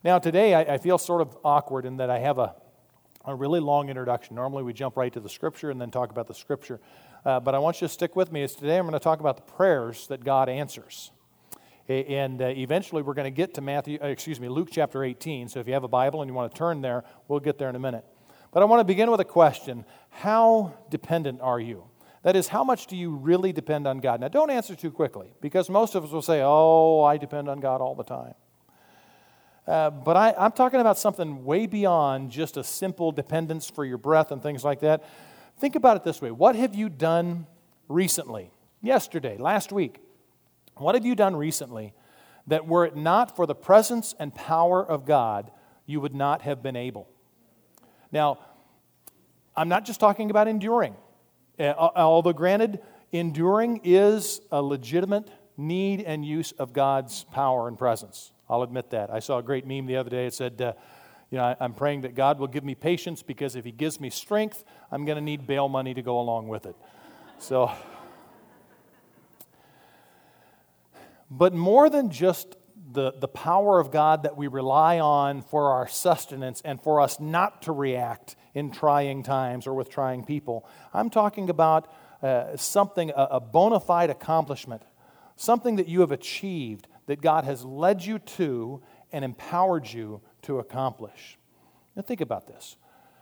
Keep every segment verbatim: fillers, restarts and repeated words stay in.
Now today I, I feel sort of awkward in that I have a, a really long introduction. Normally we jump right to the Scripture and then talk about the Scripture. Uh, but I want you to stick with me, as today I'm going to talk about the prayers that God answers. And uh, eventually we're going to get to Matthew, uh, excuse me, Luke chapter eighteen. So if you have a Bible and you want to turn there, we'll get there in a minute. But I want to begin with a question. How dependent are you? That is, how much do you really depend on God? Now don't answer too quickly, because most of us will say, oh, I depend on God all the time. Uh, but I, I'm talking about something way beyond just a simple dependence for your breath and things like that. Think about it this way. What have you done recently, yesterday, last week? What have you done recently that were it not for the presence and power of God, you would not have been able? Now, I'm not just talking about enduring. Uh, although granted, enduring is a legitimate need and use of God's power and presence. I'll admit that. I saw a great meme the other day. It said, uh, you know, I, I'm praying that God will give me patience, because if He gives me strength, I'm going to need bail money to go along with it. So... But more than just the, the power of God that we rely on for our sustenance and for us not to react in trying times or with trying people, I'm talking about uh, something, a, a bona fide accomplishment, something that you have achieved that God has led you to and empowered you to accomplish. Now think about this.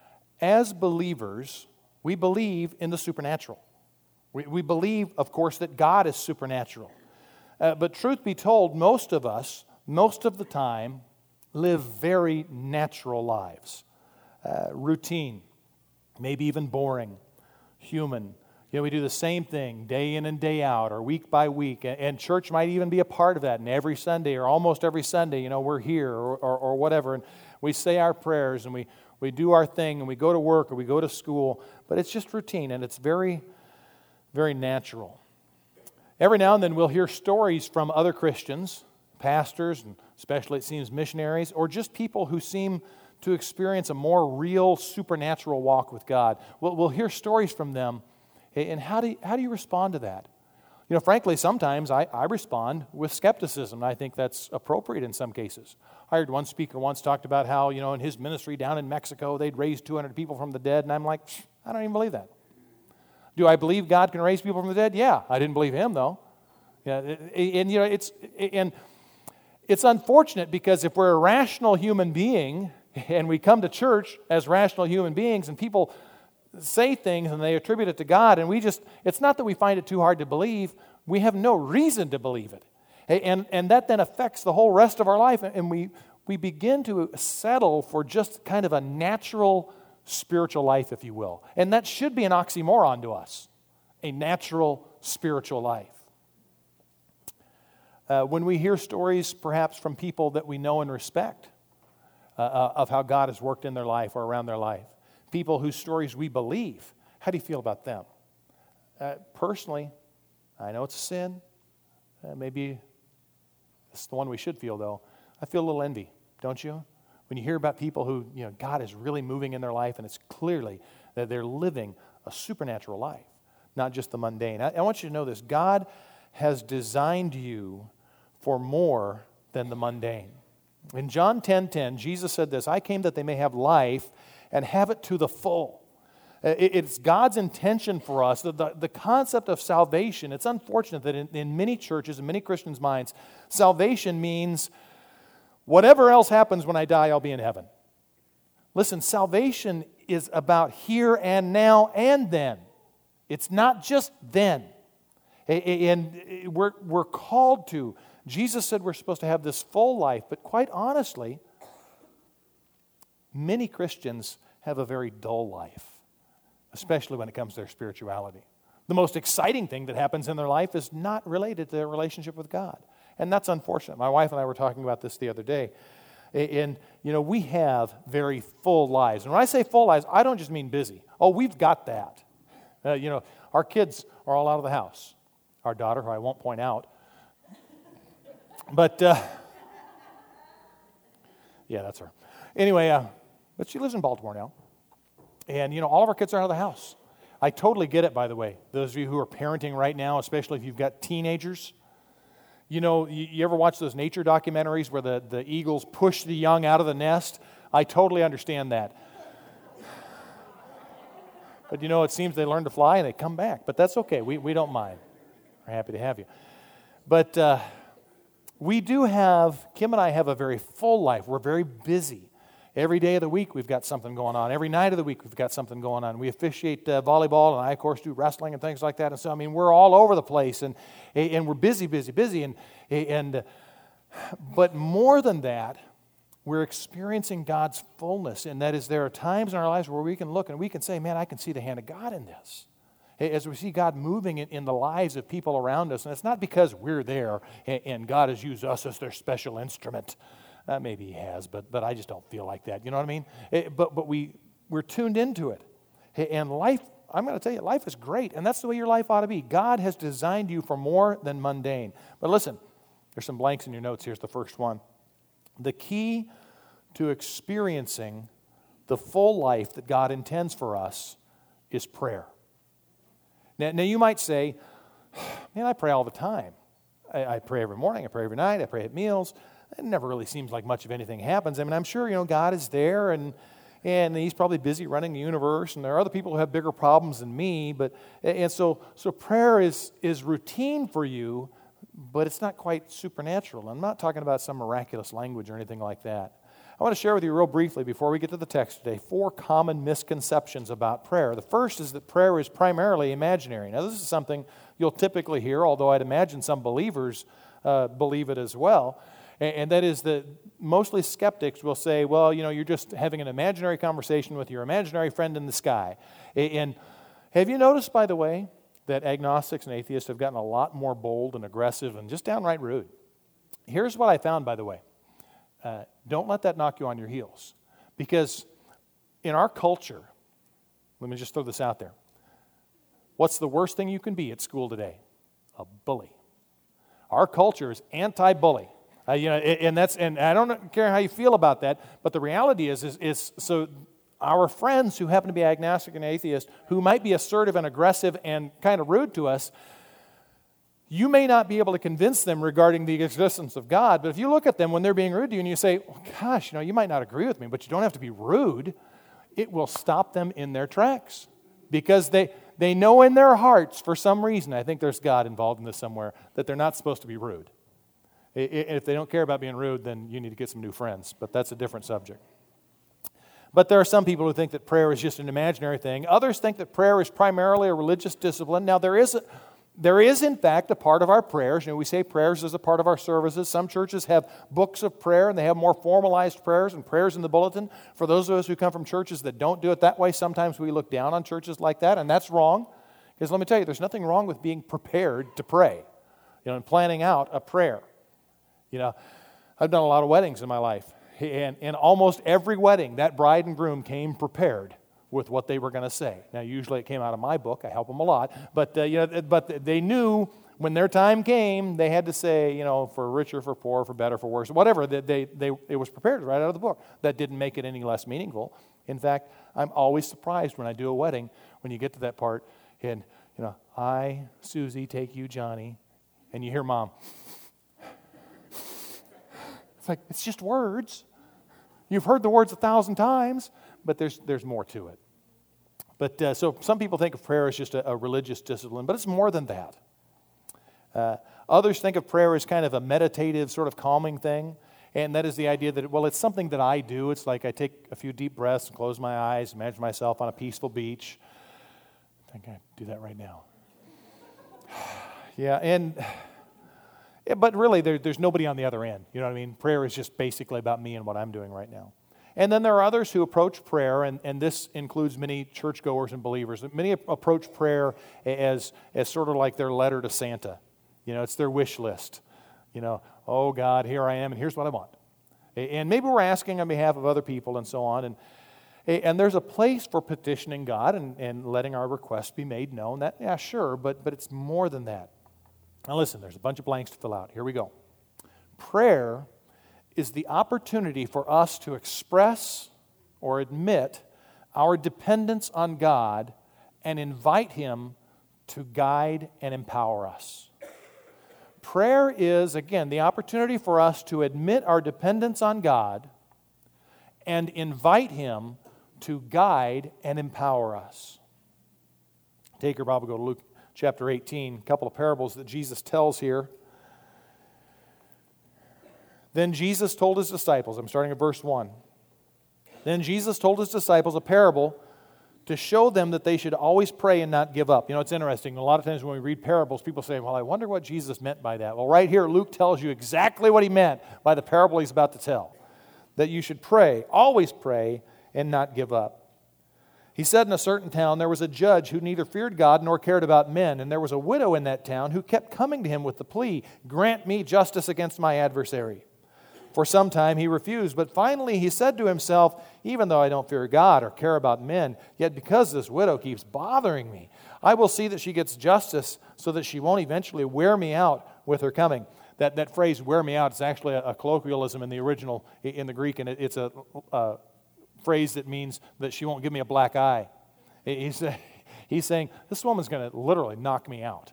As believers, we believe in the supernatural. We, we believe, of course, that God is supernatural. Uh, but truth be told, most of us, most of the time, live very natural lives. Uh, routine, maybe even boring, human. You know, we do the same thing day in and day out, or week by week, and, and church might even be a part of that. And every Sunday, or almost every Sunday, you know, we're here, or, or, or whatever, and we say our prayers, and we, we do our thing, and we go to work, or we go to school, but it's just routine, and it's very, very natural. Every now and then we'll hear stories from other Christians, pastors, and especially it seems missionaries, or just people who seem to experience a more real supernatural walk with God. We'll, we'll hear stories from them, and how do you, how do you respond to that? You know, frankly, sometimes I, I respond with skepticism, and I think that's appropriate in some cases. I heard one speaker once talked about how, you know, in his ministry down in Mexico, they'd raised two hundred people from the dead, and I'm like, I don't even believe that. Do I believe God can raise people from the dead? Yeah, I didn't believe Him though. Yeah, and you know it's and it's unfortunate, because if we're a rational human being and we come to church as rational human beings, and people say things and they attribute it to God, and we just—it's not that we find it too hard to believe; we have no reason to believe it, and and that then affects the whole rest of our life, and we we begin to settle for just kind of a natural spiritual life, if you will. And that should be an oxymoron to us, a natural spiritual life. Uh, when we hear stories perhaps from people that we know and respect uh, uh, of how God has worked in their life or around their life, people whose stories we believe, how do you feel about them? Uh, personally, I know it's a sin. Uh, maybe it's the one we should feel, though. I feel a little envy, don't you? When you hear about people who, you know, God is really moving in their life, and it's clearly that they're living a supernatural life, not just the mundane. I, I want you to know this. God has designed you for more than the mundane. In John ten ten, Jesus said this, I came that they may have life and have it to the full. It, it's God's intention for us, the, the, the concept of salvation. It's unfortunate that in, in many churches, in many Christians' minds, salvation means whatever else happens when I die, I'll be in heaven. Listen, salvation is about here and now and then. It's not just then. And we're, we're called to. Jesus said we're supposed to have this full life, but quite honestly, many Christians have a very dull life, especially when it comes to their spirituality. The most exciting thing that happens in their life is not related to their relationship with God. And that's unfortunate. My wife and I were talking about this the other day. And, you know, we have very full lives. And when I say full lives, I don't just mean busy. Oh, we've got that. Uh, you know, our kids are all out of the house. Our daughter, who I won't point out. But, uh, yeah, that's her. Anyway, uh, but she lives in Baltimore now. And, you know, all of our kids are out of the house. I totally get it, by the way. Those of you who are parenting right now, especially if you've got teenagers, You know, you, you ever watch those nature documentaries where the, the eagles push the young out of the nest? I totally understand that. But you know, it seems they learn to fly and they come back. But that's okay. We, we don't mind. We're happy to have you. But uh, we do have, Kim and I have a very full life. We're very busy. Every day of the week we've got something going on. Every night of the week we've got something going on. We officiate uh, volleyball, and I, of course, do wrestling and things like that. And so, I mean, we're all over the place, and and we're busy, busy, busy. And and uh, but more than that, we're experiencing God's fullness, and that is there are times in our lives where we can look and we can say, man, I can see the hand of God in this. As we see God moving in, in the lives of people around us, and it's not because we're there and, and God has used us as their special instrument. Uh, maybe he has, but but I just don't feel like that. You know what I mean? It, but but we, we're tuned into it. And life, I'm going to tell you, life is great, and that's the way your life ought to be. God has designed you for more than mundane. But listen, there's some blanks in your notes. Here's the first one. The key to experiencing the full life that God intends for us is prayer. Now, now you might say, man, I pray all the time. I, I pray every morning, I pray every night, I pray at meals. It never really seems like much of anything happens. I mean, I'm sure, you know, God is there, and and He's probably busy running the universe, and there are other people who have bigger problems than me, but, and so so prayer is is routine for you, but it's not quite supernatural. I'm not talking about some miraculous language or anything like that. I want to share with you real briefly before we get to the text today, four common misconceptions about prayer. The first is that prayer is primarily imaginary. Now, this is something you'll typically hear, although I'd imagine some believers uh, believe it as well. And that is that mostly skeptics will say, well, you know, you're just having an imaginary conversation with your imaginary friend in the sky. And have you noticed, by the way, that agnostics and atheists have gotten a lot more bold and aggressive and just downright rude? Here's what I found, by the way. Uh, don't let that knock you on your heels. Because in our culture, let me just throw this out there. What's the worst thing you can be at school today? A bully. Our culture is anti-bully. Uh, you know, and that's and I don't care how you feel about that, but the reality is, is, is so our friends who happen to be agnostic and atheist, who might be assertive and aggressive and kind of rude to us, you may not be able to convince them regarding the existence of God, but if you look at them when they're being rude to you and you say, oh, gosh, you know, you might not agree with me, but you don't have to be rude, it will stop them in their tracks. Because they, they know in their hearts, for some reason, I think there's God involved in this somewhere, that they're not supposed to be rude. If they don't care about being rude, then you need to get some new friends, but that's a different subject. But there are some people who think that prayer is just an imaginary thing. Others think that prayer is primarily a religious discipline. Now, there is, a, there is in fact, a part of our prayers. You know, we say prayers as a part of our services. Some churches have books of prayer, and they have more formalized prayers and prayers in the bulletin. For those of us who come from churches that don't do it that way, sometimes we look down on churches like that, and that's wrong. Because let me tell you, there's nothing wrong with being prepared to pray, you know, and planning out a prayer. You know, I've done a lot of weddings in my life, and in almost every wedding, that bride and groom came prepared with what they were going to say. Now, usually it came out of my book. I help them a lot, but uh, you know, but they knew when their time came, they had to say, you know, for richer, for poor, for better, for worse, whatever. They, they, they it was prepared right out of the book. That didn't make it any less meaningful. In fact, I'm always surprised when I do a wedding when you get to that part, and you know, I, Susie, take you, Johnny, and you hear Mom. It's like, it's just words. You've heard the words a thousand times, but there's there's more to it. But uh, so some people think of prayer as just a, a religious discipline, but it's more than that. Uh, others think of prayer as kind of a meditative, sort of calming thing, and that is the idea that, well, it's something that I do. It's like I take a few deep breaths and close my eyes, imagine myself on a peaceful beach. I think I do that right now. yeah, and... But really, there, there's nobody on the other end. You know what I mean? Prayer is just basically about me and what I'm doing right now. And then there are others who approach prayer, and, and this includes many churchgoers and believers. Many approach prayer as, as sort of like their letter to Santa. You know, it's their wish list. You know, oh God, here I am, and here's what I want. And maybe we're asking on behalf of other people and so on. And, and there's a place for petitioning God and, and letting our requests be made known. That, yeah, sure, but but it's more than that. Now listen, there's a bunch of blanks to fill out. Here we go. Prayer is the opportunity for us to express or admit our dependence on God and invite Him to guide and empower us. Prayer is, again, the opportunity for us to admit our dependence on God and invite Him to guide and empower us. Take your Bible, go to Luke chapter eighteen, a couple of parables that Jesus tells here. Then Jesus told His disciples, I'm starting at verse one. Then Jesus told His disciples a parable to show them that they should always pray and not give up. You know, it's interesting. A lot of times when we read parables, people say, well, I wonder what Jesus meant by that. Well, right here, Luke tells you exactly what He meant by the parable He's about to tell. That you should pray, always pray, and not give up. He said in a certain town there was a judge who neither feared God nor cared about men, and there was a widow in that town who kept coming to him with the plea, grant me justice against my adversary. For some time he refused, but finally he said to himself, even though I don't fear God or care about men, yet because this widow keeps bothering me, I will see that she gets justice so that she won't eventually wear me out with her coming. That, that phrase, wear me out, is actually a, a colloquialism in the original, in the Greek, and it, it's a... a phrase that means that she won't give me a black eye. He's, he's saying, this woman's going to literally knock me out.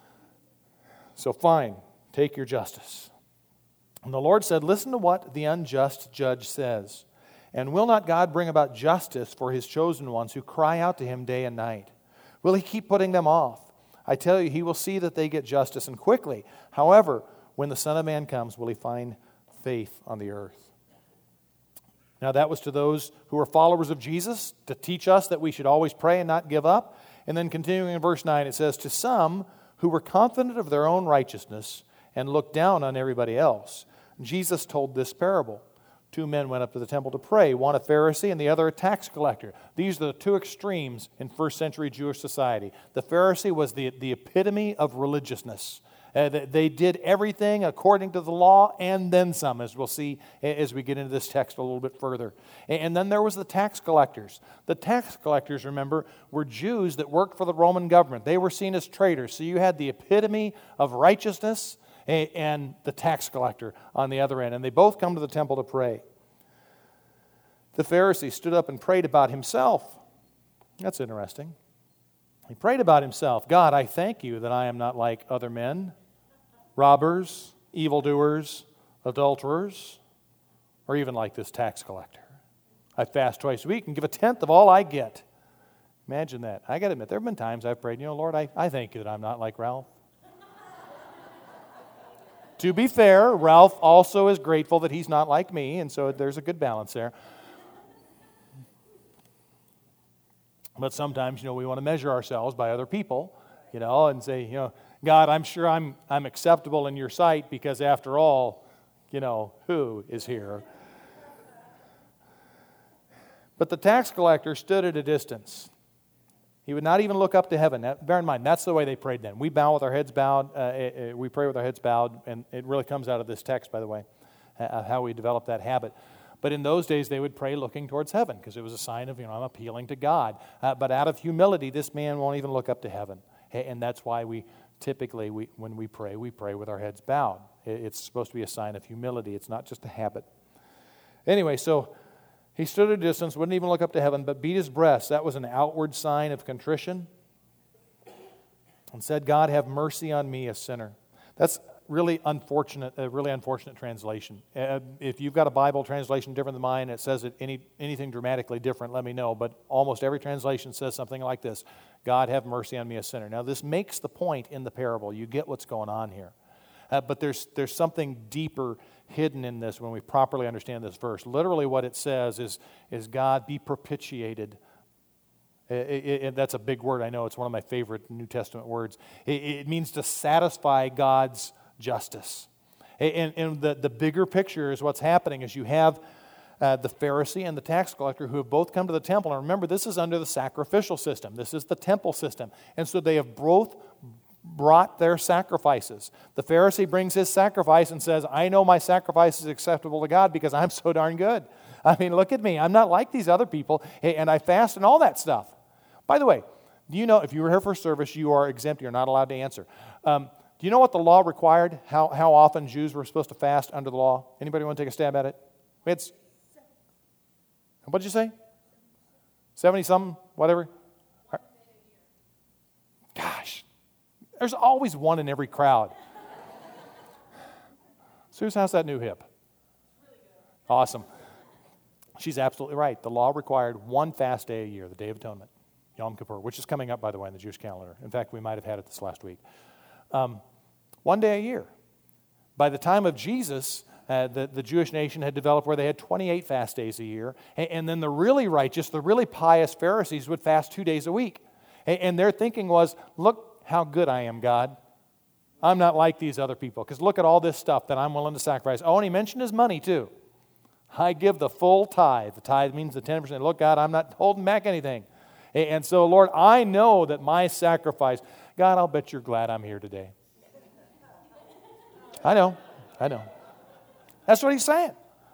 So fine, take your justice. And the Lord said, listen to what the unjust judge says. And will not God bring about justice for His chosen ones who cry out to Him day and night? Will He keep putting them off? I tell you, He will see that they get justice, and quickly. However, when the Son of Man comes, will He find faith on the earth? Now that was to those who are followers of Jesus, to teach us that we should always pray and not give up. And then continuing in verse nine, it says, to some who were confident of their own righteousness and looked down on everybody else, Jesus told this parable. Two men went up to the temple to pray, one a Pharisee and the other a tax collector. These are the two extremes in first century Jewish society. The Pharisee was the, the epitome of religiousness. Uh, they did everything according to the law and then some, as we'll see as we get into this text a little bit further. And then there was the tax collectors. The tax collectors, remember, were Jews that worked for the Roman government. They were seen as traitors. So you had the epitome of righteousness and the tax collector on the other end. And they both come to the temple to pray. The Pharisee stood up and prayed about himself. That's interesting. He prayed about himself. God, I thank you that I am not like other men, robbers, evildoers, adulterers, or even like this tax collector. I fast twice a week and give a tenth of all I get. Imagine that. I got to admit, there have been times I've prayed, you know, Lord, I, I thank you that I'm not like Ralph. To be fair, Ralph also is grateful that he's not like me, and so there's a good balance there. But sometimes, you know, we want to measure ourselves by other people, you know, and say, you know, God, I'm sure I'm I'm acceptable in your sight because after all, you know, who is here? But the tax collector stood at a distance. He would not even look up to heaven. Now, bear in mind, that's the way they prayed then. We bow with our heads bowed. Uh, we pray with our heads bowed, and it really comes out of this text, by the way, uh, how we developed that habit. But in those days, they would pray looking towards heaven because it was a sign of, you know, I'm appealing to God. Uh, but out of humility, this man won't even look up to heaven. And that's why we typically, we, when we pray, we pray with our heads bowed. It's supposed to be a sign of humility. It's not just a habit. Anyway, so he stood at a distance, wouldn't even look up to heaven, but beat his breast. That was an outward sign of contrition. And said, God, have mercy on me, a sinner. That's really unfortunate, a really unfortunate translation. Uh, if you've got a Bible translation different than mine, it says it any anything dramatically different, let me know. But almost every translation says something like this: God, have mercy on me, a sinner. Now, this makes the point in the parable. You get what's going on here. Uh, but there's there's something deeper hidden in this when we properly understand this verse. Literally what it says is, is God, be propitiated. It, it, it, that's a big word, I know. It's one of my favorite New Testament words. It, it means to satisfy God's justice. And, and the, the bigger picture is what's happening is you have uh, the Pharisee and the tax collector who have both come to the temple. And remember, this is under the sacrificial system. This is the temple system. And so they have both brought their sacrifices. The Pharisee brings his sacrifice and says, I know my sacrifice is acceptable to God because I'm so darn good. I mean, look at me. I'm not like these other people, and I fast and all that stuff. By the way, do you know, if you were here for service, you are exempt. You're not allowed to answer. Um, do you know what the law required? How, how often Jews were supposed to fast under the law? Anybody want to take a stab at it? It's, what did you say? seventy-something, whatever? Gosh. There's always one in every crowd. Susan, how's that new hip? Awesome. She's absolutely right. The law required one fast day a year, the Day of Atonement, Yom Kippur, which is coming up, by the way, in the Jewish calendar. In fact, we might have had it this last week. Um, one day a year. By the time of Jesus, uh, the, the Jewish nation had developed where they had twenty-eight fast days a year, and, and then the really righteous, the really pious Pharisees would fast two days a week. And, and their thinking was, look how good I am, God. I'm not like these other people, because look at all this stuff that I'm willing to sacrifice. Oh, and he mentioned his money, too. I give the full tithe. The tithe means the ten percent. Look, God, I'm not holding back anything. And so, Lord, I know that my sacrifice, God, I'll bet you're glad I'm here today. I know, I know. That's what he's saying.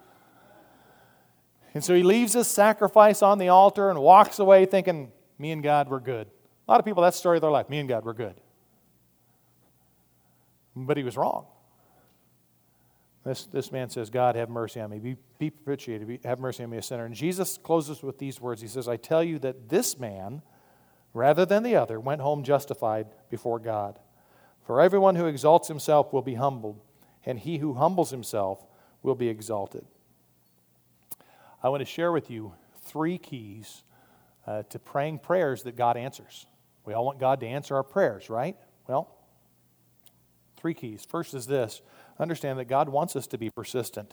And so he leaves his sacrifice on the altar and walks away thinking, me and God, we're good. A lot of people, that's the story of their life. Me and God, we're good. But he was wrong. This, this man says, God, have mercy on me. Be, be propitiated. Be, have mercy on me, a sinner. And Jesus closes with these words. He says, I tell you that this man, rather than the other, went home justified before God. For everyone who exalts himself will be humbled, and he who humbles himself will be exalted. I want to share with you three keys uh, to praying prayers that God answers. We all want God to answer our prayers, right? Well, three keys. First is this. Understand that God wants us to be persistent.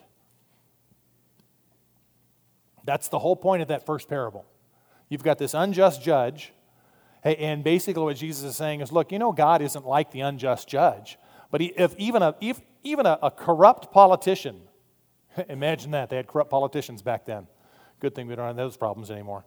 That's the whole point of that first parable. You've got this unjust judge, and basically what Jesus is saying is, look, you know God isn't like the unjust judge, but he, if even a if, even a, a corrupt politician, imagine that, they had corrupt politicians back then. Good thing we don't have those problems anymore.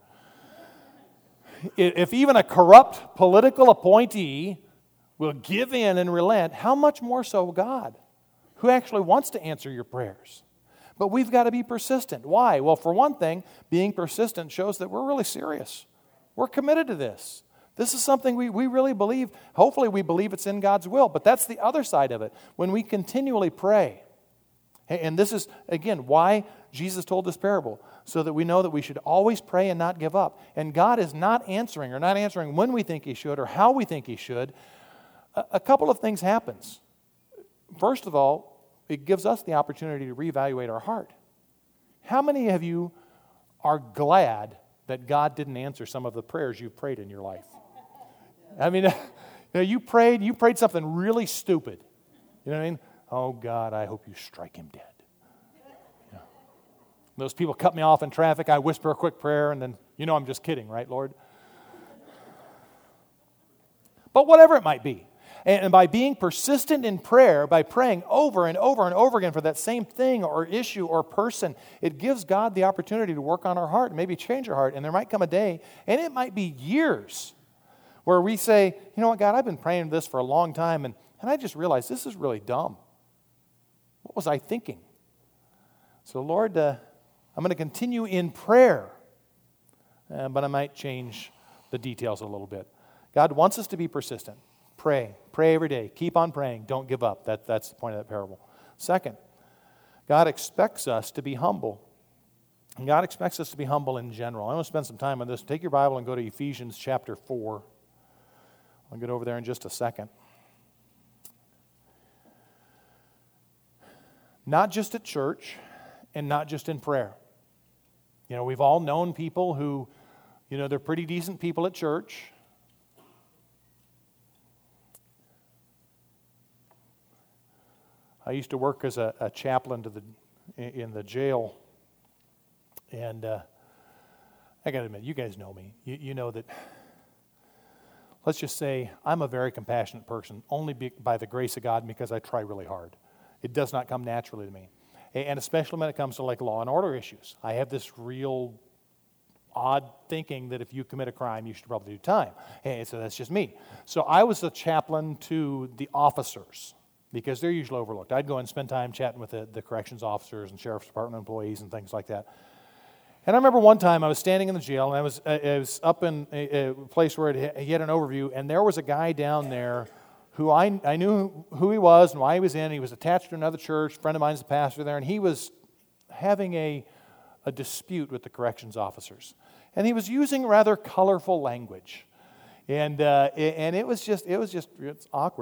If even a corrupt political appointee will give in and relent, how much more so God, who actually wants to answer your prayers? But we've got to be persistent. Why? Well, for one thing, being persistent shows that we're really serious. We're committed to this. This is something we, we really believe. Hopefully we believe it's in God's will. But that's the other side of it. When we continually pray, and this is, again, why Jesus told this parable, so that we know that we should always pray and not give up. And God is not answering, or not answering when we think He should, or how we think He should. A, a couple of things happens. First of all, it gives us the opportunity to reevaluate our heart. How many of you are glad that God didn't answer some of the prayers you've prayed in your life? I mean, you know, you prayed, you prayed something really stupid. You know what I mean? Oh, God, I hope you strike him dead. You know, those people cut me off in traffic. I whisper a quick prayer, and then, you know I'm just kidding, right, Lord? But whatever it might be. And by being persistent in prayer, by praying over and over and over again for that same thing or issue or person, it gives God the opportunity to work on our heart and maybe change our heart. And there might come a day, and it might be years, where we say, you know what, God, I've been praying this for a long time, and, and I just realized this is really dumb. What was I thinking? So, Lord, uh, I'm going to continue in prayer, uh, but I might change the details a little bit. God wants us to be persistent. Pray. Pray every day. Keep on praying. Don't give up. That, that's the point of that parable. Second, God expects us to be humble. And God expects us to be humble in general. I want to spend some time on this. Take your Bible and go to Ephesians chapter four. I'll get over there in just a second. Not just at church and not just in prayer. You know, we've all known people who, you know, they're pretty decent people at church. I used to work as a, a chaplain to the in the jail, and uh, I got to admit, you guys know me. You, you know that. Let's just say I'm a very compassionate person, only be, by the grace of God, because I try really hard. It does not come naturally to me, and especially when it comes to like law and order issues. I have this real odd thinking that if you commit a crime, you should probably do time. And so that's just me. So I was a chaplain to the officers, because they're usually overlooked. I'd go and spend time chatting with the, the corrections officers and sheriff's department employees and things like that. And I remember one time I was standing in the jail, and I was, I was up in a, a place where it, he had an overview, and there was a guy down there who I, I knew who he was and why he was in. He was attached to another church. A friend of mine is the pastor there, and he was having a, a dispute with the corrections officers. And he was using rather colorful language. And uh, and it was just, it was just it's awkward.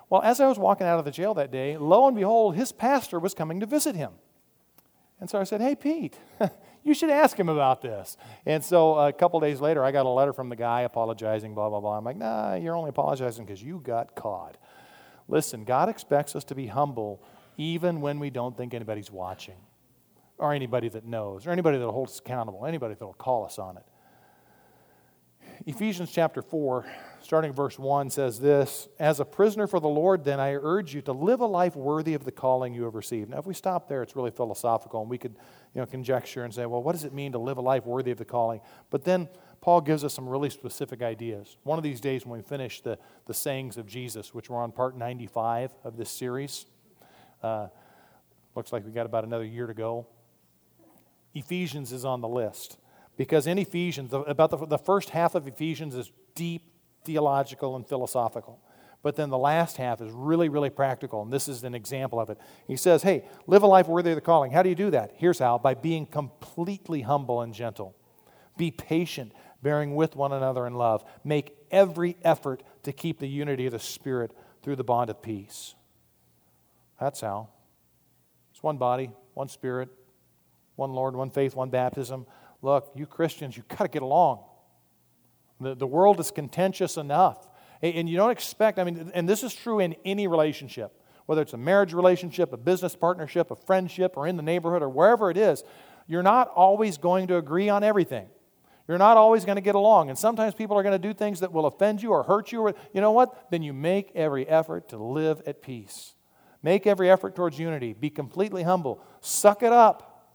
Well, as I was walking out of the jail that day, lo and behold, his pastor was coming to visit him. And so I said, hey, Pete, you should ask him about this. And so a couple days later, I got a letter from the guy apologizing, blah, blah, blah. I'm like, nah, you're only apologizing because you got caught. Listen, God expects us to be humble even when we don't think anybody's watching, or anybody that knows, or anybody that will hold us accountable, anybody that will call us on it. Ephesians chapter four, starting verse one, says this, as a prisoner for the Lord, then I urge you to live a life worthy of the calling you have received. Now, if we stop there, it's really philosophical, and we could you know, conjecture and say, well, what does it mean to live a life worthy of the calling? But then Paul gives us some really specific ideas. One of these days when we finish the, the sayings of Jesus, which we're on part ninety-five of this series, uh, looks like we got about another year to go, Ephesians is on the list. Because in Ephesians, about the, the first half of Ephesians is deep theological and philosophical. But then the last half is really, really practical, and this is an example of it. He says, hey, live a life worthy of the calling. How do you do that? Here's how, by being completely humble and gentle. Be patient, bearing with one another in love. Make every effort to keep the unity of the Spirit through the bond of peace. That's how. It's one body, one Spirit, one Lord, one faith, one baptism. Look, you Christians, you've got to get along. The, the world is contentious enough. And you don't expect, I mean, and this is true in any relationship, whether it's a marriage relationship, a business partnership, a friendship, or in the neighborhood, or wherever it is, you're not always going to agree on everything. You're not always going to get along. And sometimes people are going to do things that will offend you or hurt you. Or, you know what? Then you make every effort to live at peace. Make every effort towards unity. Be completely humble. Suck it up.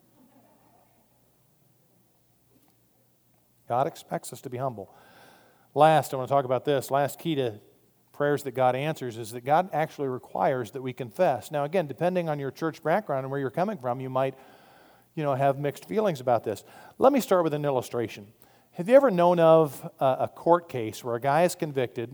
God expects us to be humble. Last, I want to talk about this. Last key to prayers that God answers is that God actually requires that we confess. Now, again, depending on your church background and where you're coming from, you might, you know, have mixed feelings about this. Let me start with an illustration. Have you ever known of a, a court case where a guy is convicted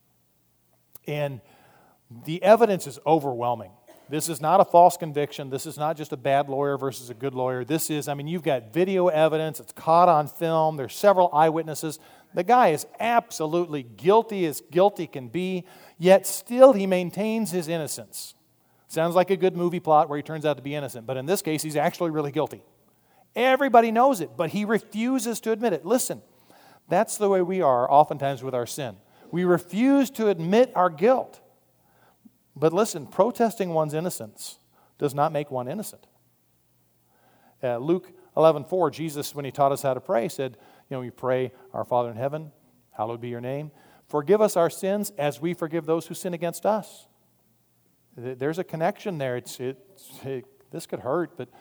and the evidence is overwhelming? This is not a false conviction. This is not just a bad lawyer versus a good lawyer. This is, I mean, you've got video evidence. It's caught on film. There's several eyewitnesses. The guy is absolutely guilty as guilty can be, yet still he maintains his innocence. Sounds like a good movie plot where he turns out to be innocent, but in this case, he's actually really guilty. Everybody knows it, but he refuses to admit it. Listen, that's the way we are oftentimes with our sin. We refuse to admit our guilt. But listen, protesting one's innocence does not make one innocent. Uh, Luke eleven four, Jesus, when he taught us how to pray, said, you know, we pray, our Father in heaven, hallowed be your name. Forgive us our sins as we forgive those who sin against us. There's a connection there. It's, it's, it, this could hurt, but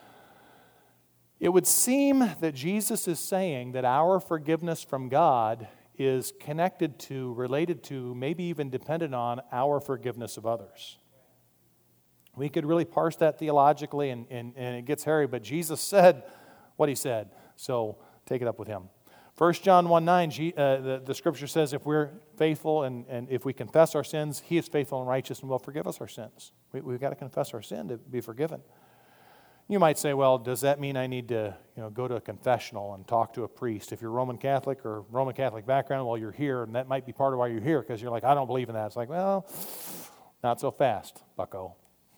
it would seem that Jesus is saying that our forgiveness from God is connected to, related to, maybe even dependent on our forgiveness of others. We could really parse that theologically, and, and, and it gets hairy, but Jesus said what he said, so take it up with him. First John one nine, uh, the, the scripture says if we're faithful and, and if we confess our sins, he is faithful and righteous and will forgive us our sins. We, we've got to confess our sin to be forgiven. You might say, well, does that mean I need to you know, go to a confessional and talk to a priest? If you're Roman Catholic or Roman Catholic background, well, you're here, and that might be part of why you're here, because you're like, I don't believe in that. It's like, well, not so fast, bucko.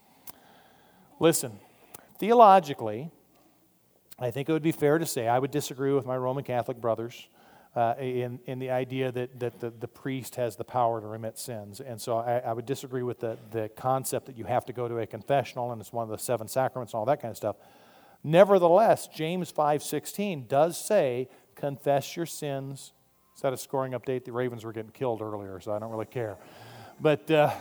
Listen, theologically, I think it would be fair to say I would disagree with my Roman Catholic brothers uh, in, in the idea that, that the, the priest has the power to remit sins. And so I, I would disagree with the, the concept that you have to go to a confessional and it's one of the seven sacraments and all that kind of stuff. Nevertheless, James five sixteen does say, confess your sins. Is that a scoring update? The Ravens were getting killed earlier, so I don't really care. But uh,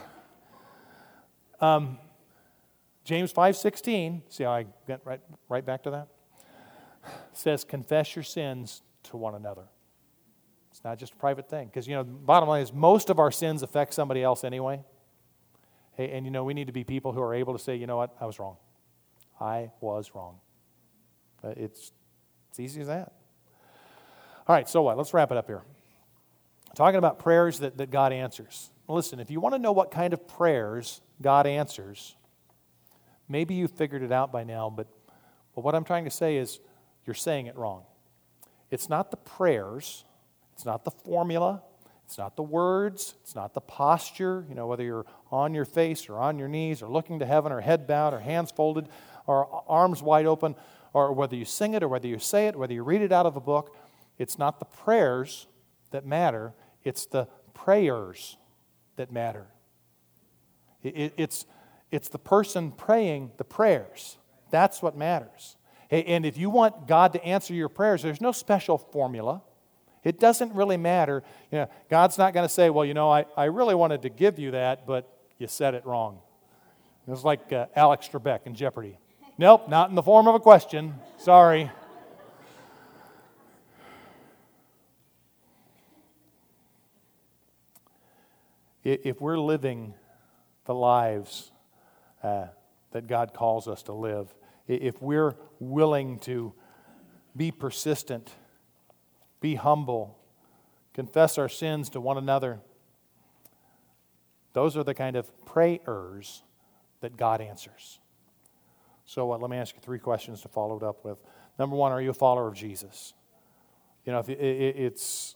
um, James five sixteen, see how I get right, right back to that? Says, confess your sins to one another. It's not just a private thing. Because, you know, the bottom line is most of our sins affect somebody else anyway. Hey, and, you know, we need to be people who are able to say, you know what, I was wrong. I was wrong. Uh, it's, it's easy as that. All right, so what? Let's wrap it up here. Talking about prayers that, that God answers. Listen, if you want to know what kind of prayers God answers, maybe you've figured it out by now, but, but what I'm trying to say is you're saying it wrong. It's not the prayers. It's not the formula. It's not the words. It's not the posture. You know, whether you're on your face or on your knees or looking to heaven or head bowed or hands folded or arms wide open, or whether you sing it or whether you say it, whether you read it out of a book. It's not the prayers that matter. It's the prayers that matter. It, it, it's, it's the person praying the prayers. That's what matters. And if you want God to answer your prayers, there's no special formula. It doesn't really matter. You know, God's not going to say, well, you know, I, I really wanted to give you that, but you said it wrong. It was like uh, Alex Trebek in Jeopardy. Nope, not in the form of a question. Sorry. If we're living the lives uh, that God calls us to live, if we're willing to be persistent, be humble, confess our sins to one another, those are the kind of prayers that God answers. So uh, let me ask you three questions to follow it up with. Number one, are you a follower of Jesus? You know, if it, it, it's...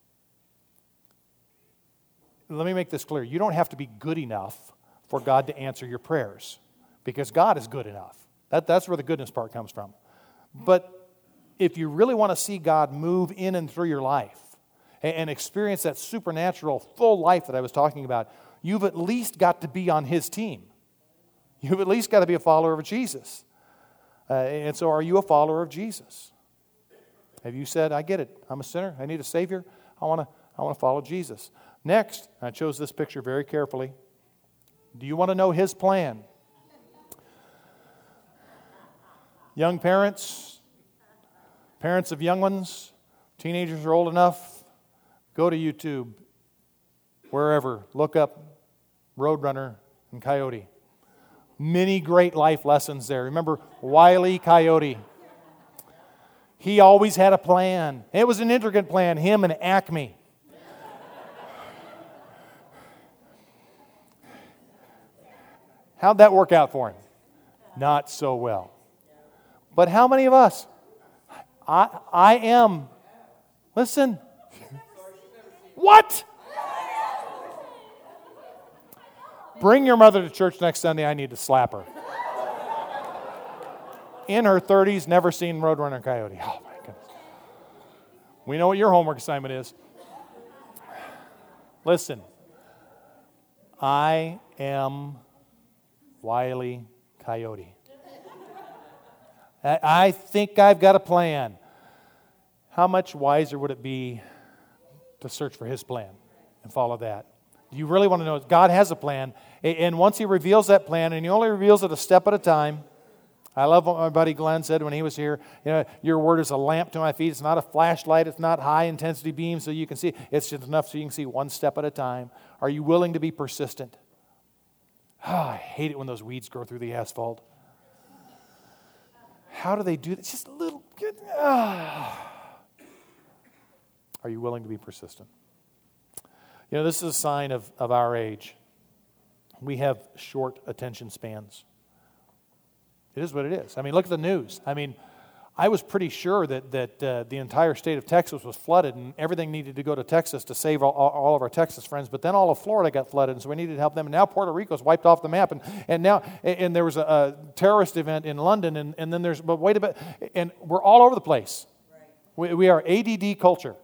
Let me make this clear. You don't have to be good enough for God to answer your prayers, because God is good enough. That, that's where the goodness part comes from. But if you really want to see God move in and through your life and, and experience that supernatural full life that I was talking about, you've at least got to be on His team. You've at least got to be a follower of Jesus. Uh, and so are you a follower of Jesus? Have you said, I get it. I'm a sinner. I need a Savior. I want to I want to follow Jesus. Next, I chose this picture very carefully. Do you want to know His plan? Young parents, parents of young ones, teenagers are old enough, go to YouTube, wherever, look up Roadrunner and Coyote. Many great life lessons there. Remember Wile E. Coyote? He always had a plan. It was an intricate plan, him and Acme. How'd that work out for him? Not so well. But how many of us? I, I am. Listen. What? Bring your mother to church next Sunday. I need to slap her. In her thirties, never seen Roadrunner and Coyote. Oh, my goodness. We know what your homework assignment is. Listen. I am Wile E. Coyote. I think I've got a plan. How much wiser would it be to search for His plan and follow that? Do you really want to know? God has a plan. And once He reveals that plan, and He only reveals it a step at a time. I love what my buddy Glenn said when he was here. You know, your word is a lamp to my feet. It's not a flashlight. It's not high-intensity beam so you can see. It's just enough so you can see one step at a time. Are you willing to be persistent? Oh, I hate it when those weeds grow through the asphalt. How do they do that? It's just a little... Ah. Are you willing to be persistent? You know, this is a sign of, of our age. We have short attention spans. It is what it is. I mean, look at the news. I mean, I was pretty sure that, that uh, the entire state of Texas was flooded and everything needed to go to Texas to save all, all of our Texas friends. But then all of Florida got flooded, and so we needed to help them. And now Puerto Rico's wiped off the map. And, and now, and there was a, a terrorist event in London, and, and then there's, but wait a bit, and we're all over the place. We, we are A D D culture.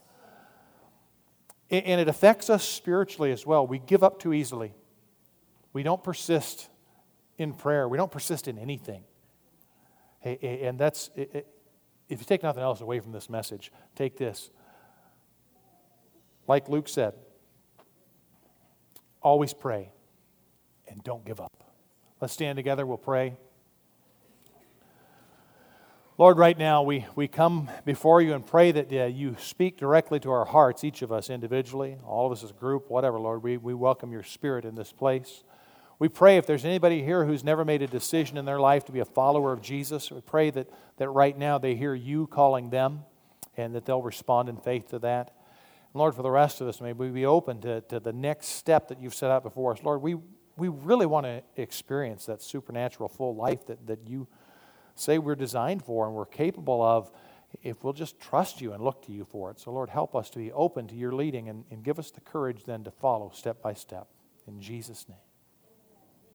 And it affects us spiritually as well. We give up too easily. We don't persist in prayer. We don't persist in anything. And that's, if you take nothing else away from this message, take this. Like Luke said, always pray and don't give up. Let's stand together. We'll pray. Lord, right now we, we come before you and pray that uh, you speak directly to our hearts, each of us individually, all of us as a group, whatever, Lord. We, we welcome your Spirit in this place. We pray if there's anybody here who's never made a decision in their life to be a follower of Jesus, we pray that, that right now they hear you calling them and that they'll respond in faith to that. And Lord, for the rest of us, may we be open to, to the next step that you've set out before us. Lord, we, we really want to experience that supernatural full life that, that you say we're designed for and we're capable of. if we'll just trust you and look to you for it. So Lord, help us to be open to your leading and, and give us the courage then to follow step by step. In Jesus' name.